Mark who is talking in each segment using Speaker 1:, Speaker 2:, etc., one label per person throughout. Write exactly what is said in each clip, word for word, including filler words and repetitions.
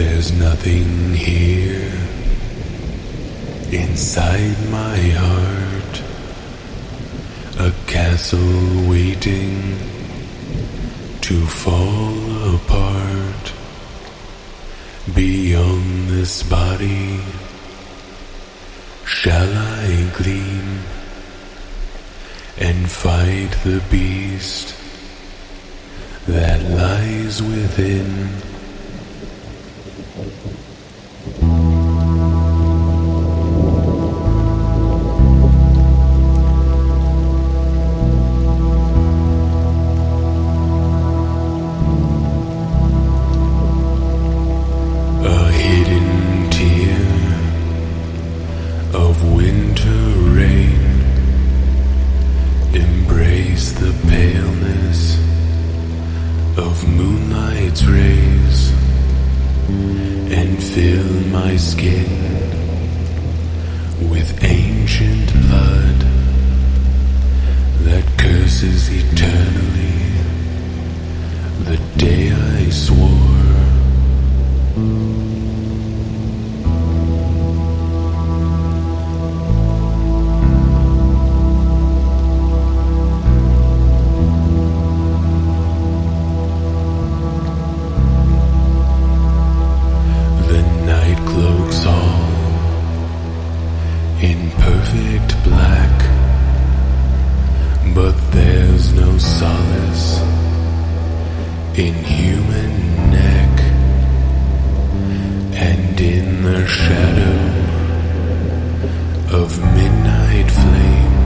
Speaker 1: There's nothing here inside my heart, a castle waiting to fall apart. Beyond this body shall I gleam and fight the beast that lies within. A hidden tear of winter rain, embrace the paleness of moonlight's rays, and fill my skin with ancient blood that curses eternally the day I swore. Cloaks all in perfect black, but there's no solace in human neck, and in the shadow of midnight flame,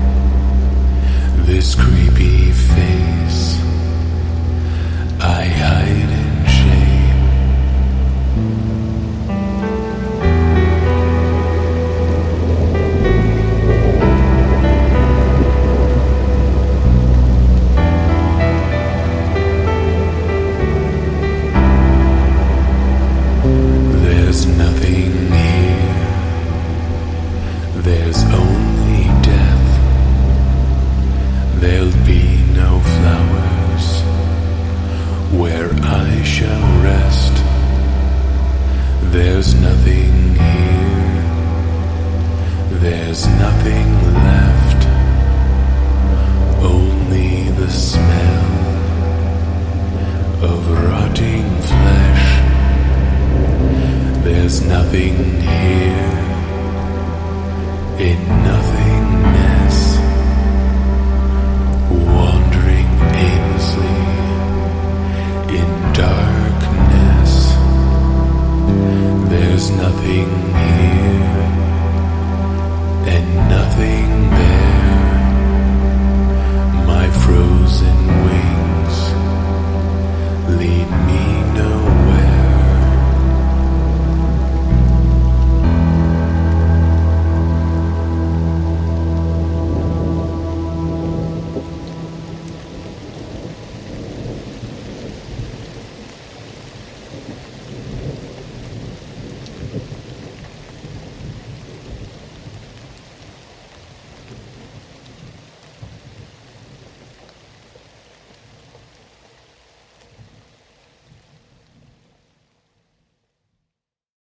Speaker 1: this creepy face I hide in shame. There's nothing here, there's only death. There'll be no flowers where I shall rest. There's nothing here, there's nothing left, only the smell of rotting flesh. There's nothing here, in nothing.